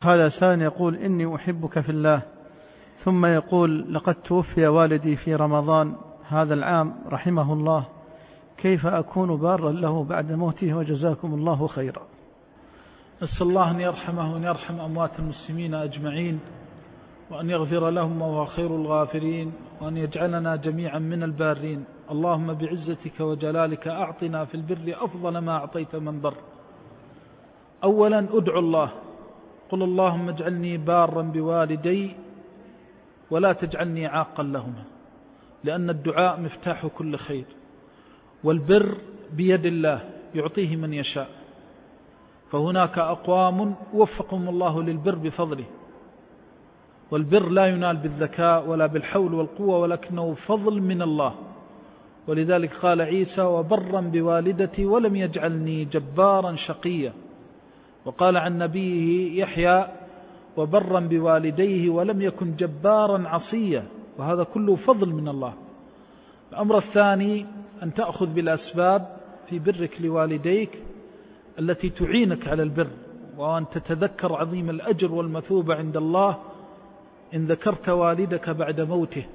هذا سائل يقول: إني أحبك في الله، ثم يقول: لقد توفي والدي في رمضان هذا العام رحمه الله، كيف أكون بارا له بعد موته وجزاكم الله خيرا؟ نسأل الله أن يرحمه وأن يرحم أموات المسلمين أجمعين، وأن يغفر لهم وهو خير الغافرين، وأن يجعلنا جميعا من البارين. اللهم بعزتك وجلالك أعطنا في البر أفضل ما أعطيت من بر. أولا أدعو الله، قل اللهم اجعلني بارا بوالدي ولا تجعلني عاقا لهما، لأن الدعاء مفتاح كل خير، والبر بيد الله يعطيه من يشاء، فهناك أقوام وفقهم الله للبر بفضله، والبر لا ينال بالذكاء ولا بالحول والقوة، ولكنه فضل من الله. ولذلك قال عيسى: وبرا بوالدتي ولم يجعلني جبارا شقيا. وقال عن نبيه يحيى: وبرا بوالديه ولم يكن جبارا عصيا. وهذا كله فضل من الله. الأمر الثاني أن تأخذ بالأسباب في برك لوالديك التي تعينك على البر، وأن تتذكر عظيم الأجر والمثوبة عند الله إن ذكرت والدك بعد موته.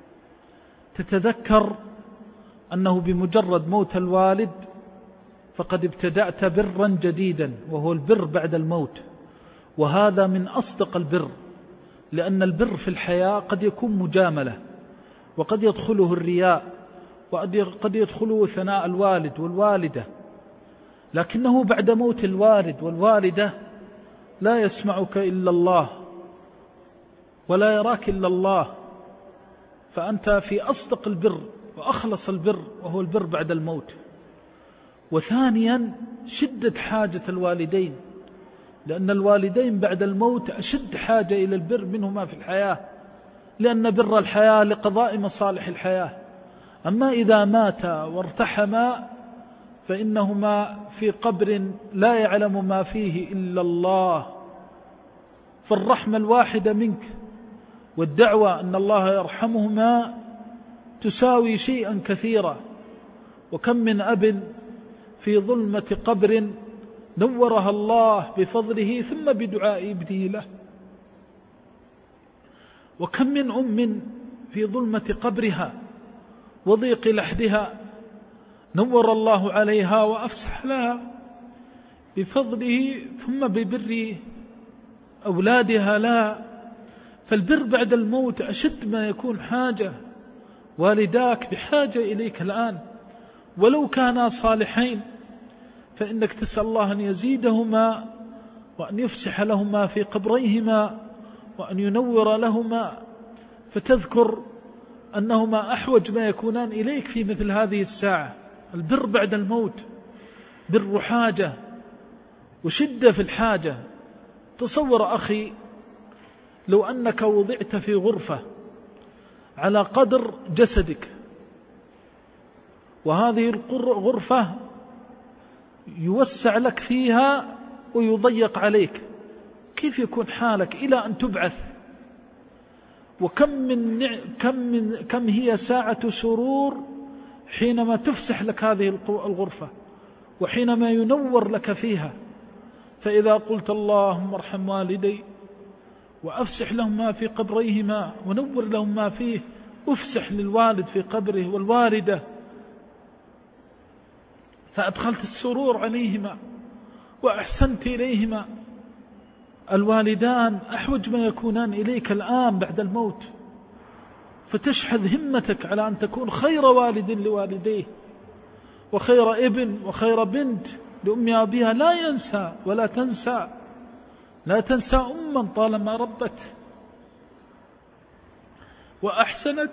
تتذكر أنه بمجرد موت الوالد فقد ابتدأت برا جديدا، وهو البر بعد الموت، وهذا من أصدق البر، لأن البر في الحياة قد يكون مجاملة، وقد يدخله الرياء، وقد يدخله ثناء الوالد والوالدة، لكنه بعد موت الوالد والوالدة لا يسمعك إلا الله ولا يراك إلا الله، فأنت في أصدق البر وأخلص البر، وهو البر بعد الموت. وثانيا شدة حاجة الوالدين، لأن الوالدين بعد الموت أشد حاجة إلى البر منهما في الحياة، لأن بر الحياة لقضاء مصالح الحياة. أما إذا مات وارتحما فإنهما في قبر لا يعلم ما فيه إلا الله، فالرحمة الواحدة منك والدعوة أن الله يرحمهما تساوي شيئا كثيرا. وكم من أب في ظلمة قبر نورها الله بفضله ثم بدعاء ابنه له، وكم من أم في ظلمة قبرها وضيق لحدها نور الله عليها وأفسح لها بفضله ثم ببر أولادها لها. فالبر بعد الموت أشد ما يكون حاجة. والداك بحاجة إليك الآن، ولو كانا صالحين فإنك تسأل الله أن يزيدهما وأن يفسح لهما في قبريهما وأن ينور لهما، فتذكر أنهما أحوج ما يكونان إليك في مثل هذه الساعة. البر بعد الموت بر حاجة وشدة في الحاجة. تصور أخي لو أنك وضعت في غرفة على قدر جسدك، وهذه الغرفة يوسع لك فيها ويضيق عليك، كيف يكون حالك إلى أن تبعث؟ كم هي ساعة سرور حينما تفسح لك هذه الغرفة وحينما ينور لك فيها. فإذا قلت اللهم ارحم والدي وأفسح لهم ما في قبريهما ونور لهم ما فيه، أفسح للوالد في قبره والوالدة، فأدخلت السرور عليهما وأحسنت إليهما. الوالدان أحوج ما يكونان إليك الآن بعد الموت، فتشحذ همتك على أن تكون خير والد لوالديه وخير ابن وخير بنت لأم أبيها. لا ينسى ولا تنسى، لا تنسى أما طالما ربت وأحسنت،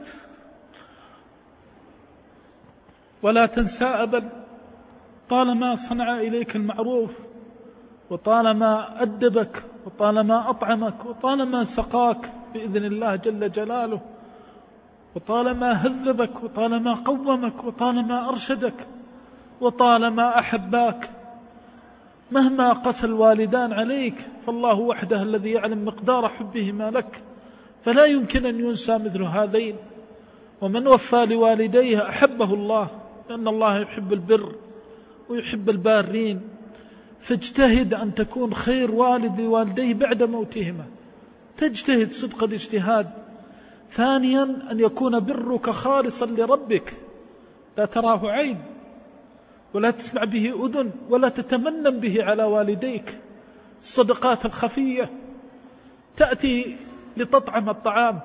ولا تنسى أبا طالما صنع إليك المعروف، وطالما أدبك، وطالما أطعمك، وطالما سقاك بإذن الله جل جلاله، وطالما هذبك، وطالما قومك، وطالما أرشدك، وطالما أحباك. مهما قسى الوالدان عليك فالله وحده الذي يعلم مقدار حبهما لك، فلا يمكن أن ينسى مثل هذين. ومن وفى لوالديه أحبه الله، لأن الله يحب البر ويحب البارين. فاجتهد أن تكون خير والد لوالديه بعد موتهما، تجتهد صدق الاجتهاد. ثانيا أن يكون برك خالصا لربك، لا تراه عين ولا تسمع به أذن ولا تتمنن به على والديك. الصدقات الخفية، تأتي لتطعم الطعام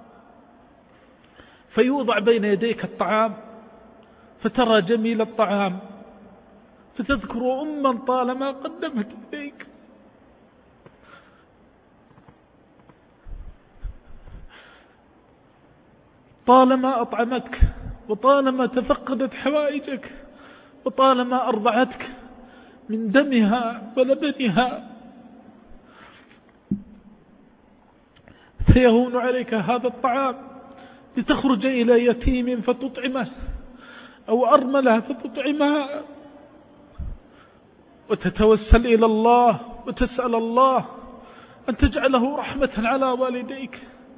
فيوضع بين يديك الطعام فترى جميل الطعام فتذكر أما طالما قدمت إليك، طالما أطعمتك وطالما تفقدت حوائجك وطالما أرضعتك من دمها ولبنها، فيهون عليك هذا الطعام لتخرج إلى يتيم فتطعمه أو أرملة فتطعمها، وتتوسل إلى الله وتسأل الله أن تجعله رحمة على والديك،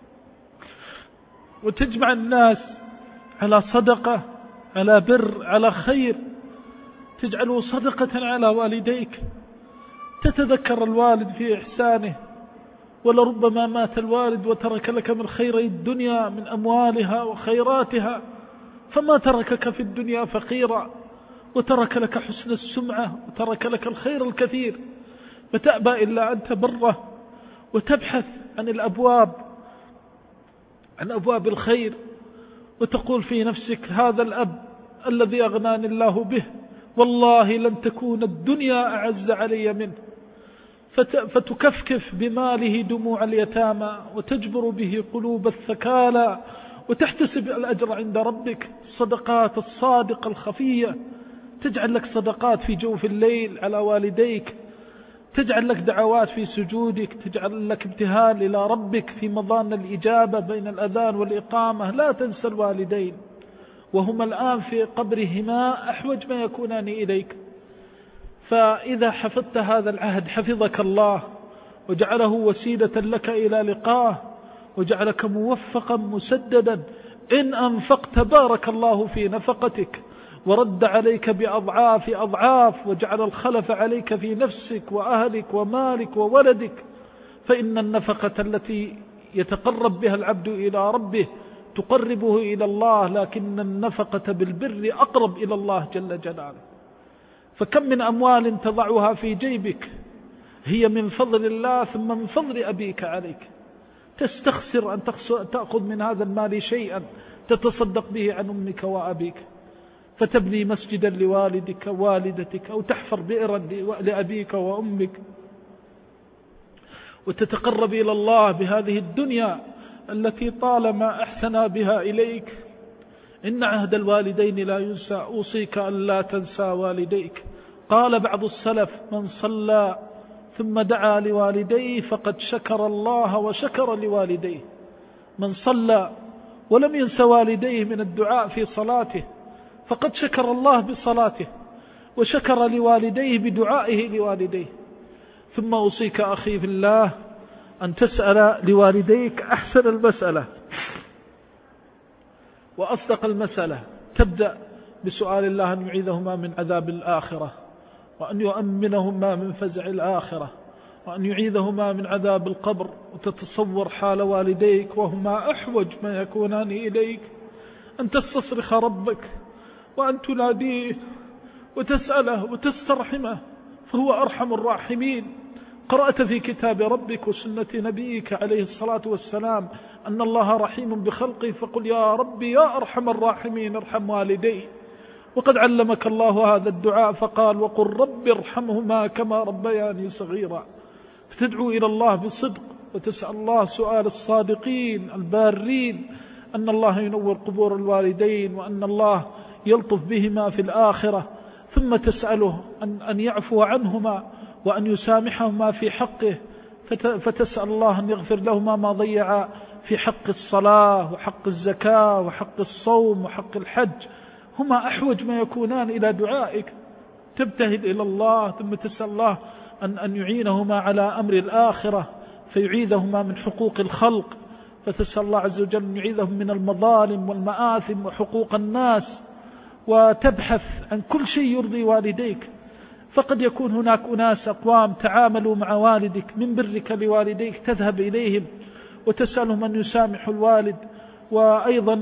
وتجمع الناس على صدقة، على بر، على خير، تجعله صدقة على والديك. تتذكر الوالد في إحسانه، ولربما مات الوالد وترك لك من خيري الدنيا من أموالها وخيراتها، فما تركك في الدنيا فقيرا، وترك لك حسن السمعة وترك لك الخير الكثير، فتأبى إلا أن تبره وتبحث عن الأبواب، عن أبواب الخير، وتقول في نفسك هذا الأب الذي أغناني الله به والله لن تكون الدنيا أعز علي منه، فتكفكف بماله دموع اليتامى وتجبر به قلوب الثكالى وتحتسب الأجر عند ربك. الصدقات الصادقة الخفية، تجعل لك صدقات في جوف الليل على والديك، تجعل لك دعوات في سجودك، تجعل لك ابتهال إلى ربك في مظان الإجابة بين الأذان والإقامة. لا تنسى الوالدين وهما الآن في قبرهما أحوج ما يكونان إليك، فإذا حفظت هذا العهد حفظك الله وجعله وسيلة لك إلى لقاه، وجعلك موفقا مسددا. إن أنفقت بارك الله في نفقتك ورد عليك بأضعاف أضعاف، وجعل الخلف عليك في نفسك وأهلك ومالك وولدك. فإن النفقة التي يتقرب بها العبد إلى ربه تقربه إلى الله، لكن النفقة بالبر أقرب إلى الله جل جلاله. فكم من أموال تضعها في جيبك هي من فضل الله ثم من فضل أبيك عليك، تستخسر أن تأخذ من هذا المال شيئا تتصدق به عن أمك وأبيك، فتبني مسجدا لوالدك ووالدتك، أو تحفر بئرا لأبيك وأمك، وتتقرب إلى الله بهذه الدنيا التي طالما أحسن بها إليك. إن عهد الوالدين لا ينسى، أوصيك أن لا تنسى والديك. قال بعض السلف: من صلى ثم دعا لوالديه فقد شكر الله وشكر لوالديه. من صلى ولم ينس والديه من الدعاء في صلاته فقد شكر الله بصلاته وشكر لوالديه بدعائه لوالديه. ثم أوصيك أخي في الله أن تسأل لوالديك أحسن المسألة وأصدق المسألة. تبدأ بسؤال الله أن يعيذهما من عذاب الآخرة، وأن يؤمنهما من فزع الآخرة، وأن يعيذهما من عذاب القبر. وتتصور حال والديك وهما أحوج ما يكونان إليك، أن تستصرخ ربك وأن تناديه وتسأله وتسترحمه، فهو أرحم الراحمين. قرأت في كتاب ربك وسنة نبيك عليه الصلاة والسلام أن الله رحيم بخلقه، فقل يا ربي يا أرحم الراحمين ارحم والدي. وقد علمك الله هذا الدعاء فقال: وقل رب ارحمهما كما ربياني صغيرا. فتدعو إلى الله بصدق وتسأل الله سؤال الصادقين البارين، أن الله ينور قبور الوالدين، وأن الله يلطف بهما في الآخرة. ثم تسأله أن يعفو عنهما وأن يسامحهما في حقه، فتسأل الله أن يغفر لهما ما ضيع في حق الصلاة وحق الزكاة وحق الصوم وحق الحج. هما أحوج ما يكونان إلى دعائك. تبتهل إلى الله ثم تسأل الله أن يعينهما على أمر الآخرة، فيعيذهما من حقوق الخلق، فتسأل الله عز وجل أن يعيذهم من المظالم والمآثم وحقوق الناس. وتبحث عن كل شيء يرضي والديك. فقد يكون هناك أناس أقوام تعاملوا مع والدك من برك لوالديك، تذهب إليهم وتسألهم أن يسامحوا الوالد. وأيضا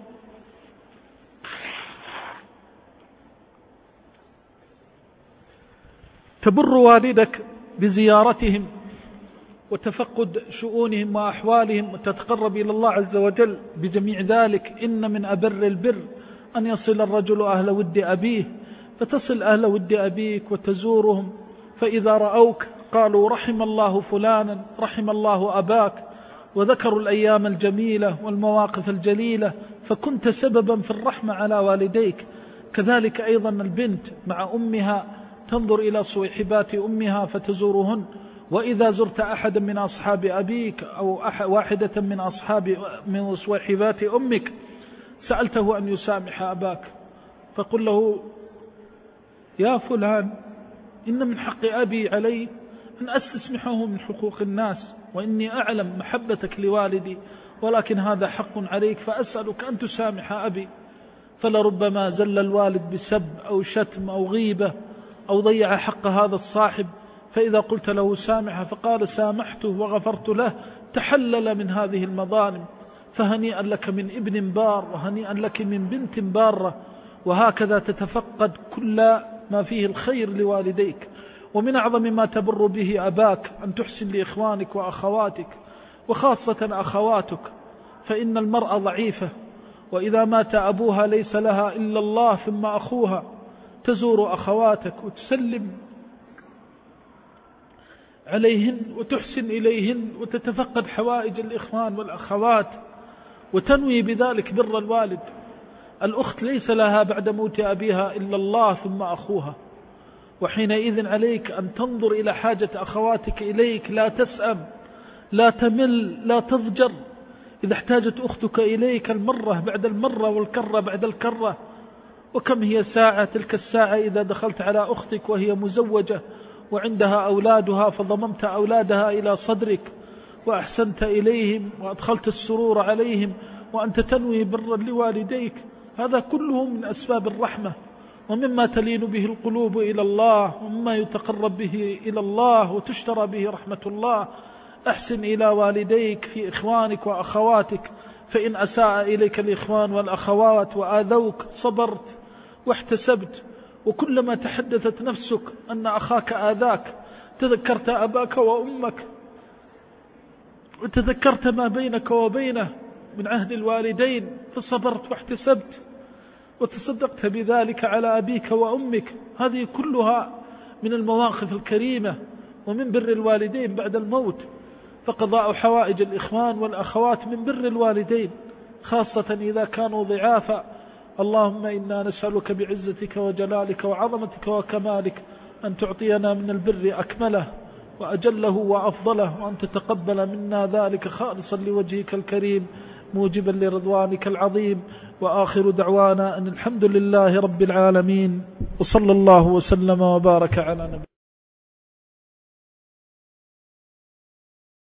تبر والدك بزيارتهم وتفقد شؤونهم وأحوالهم، وتتقرب إلى الله عز وجل بجميع ذلك. إن من أبر البر أن يصل الرجل أهل ود أبيه، فتصل أهل ود أبيك وتزورهم، فإذا رأوك قالوا رحم الله فلانا، رحم الله أباك، وذكروا الأيام الجميلة والمواقف الجليلة، فكنت سببا في الرحمة على والديك. كذلك أيضا البنت مع أمها تنظر إلى صويحبات أمها فتزورهن، وإذا زرت أحدا من أصحاب أبيك أو واحدة من صويحبات أمك سألته أن يسامح أباك، فقل له يا فلان إن من حق أبي علي أن أستسمحه من حقوق الناس، وإني أعلم محبتك لوالدي، ولكن هذا حق عليك فأسألك أن تسامح أبي. فلربما زل الوالد بسب أو شتم أو غيبة أو ضيع حق هذا الصاحب، فإذا قلت له سامحه فقال سامحته وغفرت له تحلل من هذه المظالم. فهنيئا لك من ابن بار، وهنيئا لك من بنت بارة. وهكذا تتفقد كل ما فيه الخير لوالديك. ومن أعظم ما تبر به أباك أن تحسن لإخوانك وأخواتك، وخاصة أخواتك، فإن المرأة ضعيفة، وإذا مات أبوها ليس لها إلا الله ثم أخوها. تزور أخواتك وتسلم عليهن وتحسن إليهن وتتفقد حوائج الإخوان والأخوات، وتنوي بذلك بر الوالد. الأخت ليس لها بعد موت أبيها إلا الله ثم أخوها، وحينئذ عليك أن تنظر إلى حاجة أخواتك إليك، لا تسأم، لا تمل، لا تضجر. إذا احتاجت أختك إليك المرة بعد المرة والكرة بعد الكرة، وكم هي ساعة تلك الساعة إذا دخلت على أختك وهي مزوجة وعندها أولادها فضممت أولادها إلى صدرك وأحسنت إليهم وأدخلت السرور عليهم وأنت تنوي برا لوالديك، هذا كله من أسباب الرحمة، ومما تلين به القلوب إلى الله، ومما يتقرب به إلى الله وتشترى به رحمة الله. أحسن إلى والديك في إخوانك وأخواتك، فإن أساء إليك الإخوان والأخوات وآذوك صبرت واحتسبت، وكلما تحدثت نفسك أن أخاك آذاك تذكرت أباك وأمك، وتذكرت ما بينك وبينه من عهد الوالدين، فصبرت واحتسبت وتصدقت بذلك على أبيك وأمك. هذه كلها من المواقف الكريمة ومن بر الوالدين بعد الموت. فقضاء حوائج الإخوان والأخوات من بر الوالدين، خاصة إذا كانوا ضعافا. اللهم إنا نسألك بعزتك وجلالك وعظمتك وكمالك أن تعطينا من البر أكمله وأجله وأفضله، وأن تتقبل منا ذلك خالصا لوجهك الكريم موجبا لرضوانك العظيم. وآخر دعوانا أن الحمد لله رب العالمين، وصلى الله وسلم وبارك على نبينا.